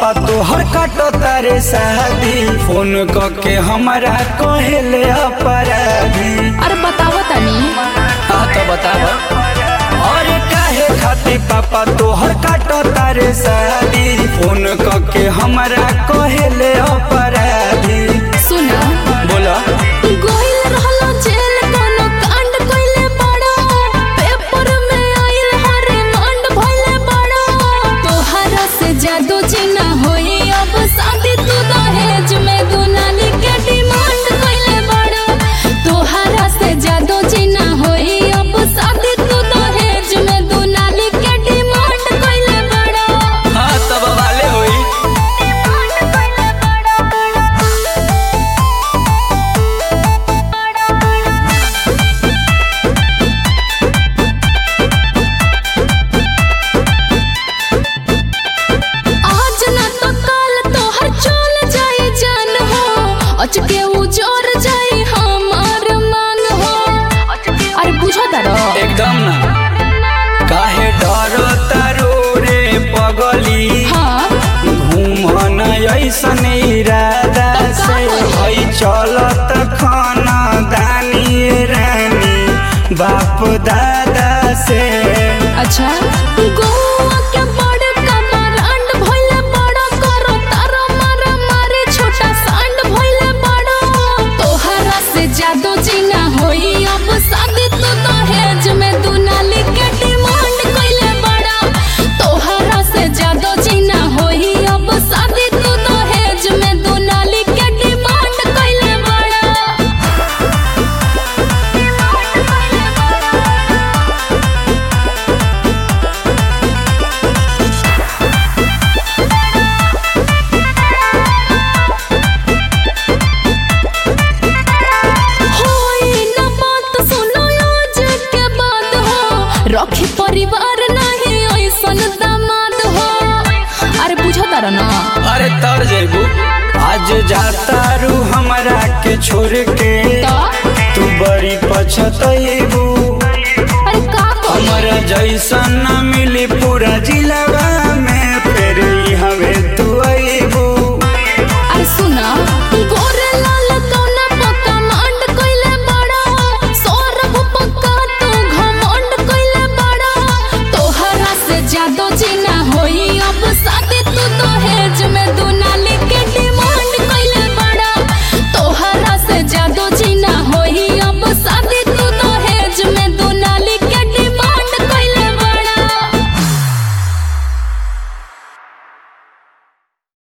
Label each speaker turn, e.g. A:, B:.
A: पापा तोहर काटो तारे शादी, फोन करके हमारा कहले अपराधी।
B: अरे बताओ तनी।
A: हाँ तो बताओ। और काहे खातिर पापा तोहर काटो तारे शादी, फोन करके हमारा कहले अपराधी।
B: सुना
A: बोला
B: गोइल रहलो जेल कोनो कांड कइले बड़ो, पेपर में आइल हरे कांड भइले बड़ो। तोहरा से जादू चिन्ह होई अब शादी, तू दहेज में दुनाली के डिमांड कइले बड़ो। तोहरा से जादू चिन्ह होई अब शादी, तू दहेज में दुनाली के डिमांड कइले बड़ो।
A: हाँ तब वाले होई।
B: आज ना तो कल तोहर चल जाए जान हो, अचके उजड़ जाए हमार मान हो। अरे बुझो तारो
A: एकदम ना। काहे डरो तारो रे पगली,
B: हाँ
A: घूमन ऐसन इरादा से हई चलत खाना दानी रानी बाप दादा से।
B: अच्छा गोवा के बड़ कमरांड भइले बड़, करो तारो मारा मारे छोटा सांड भइले बड़। तोहरा से जादू चिन्ह होई अब शादी, तू दहेज में दुनाली के डिमांड कइले बड़। तोहरा से जादू चिन्ह होई अब शादी, तू दहेज में दुनाली के डिमांड कइले बड़। होई ना बात सुनो आज के बाद हो, रखी परिवार नहीं ऐसन दामाद हो। अरे बुझो तारा ना।
A: अरे तर जेबू आज जाता रू हमरा के छोड़ के,
B: तो
A: तू बड़ी पछतैबू।
B: अरे का करी?
A: हमरा जैसन न मिली पूरा जिला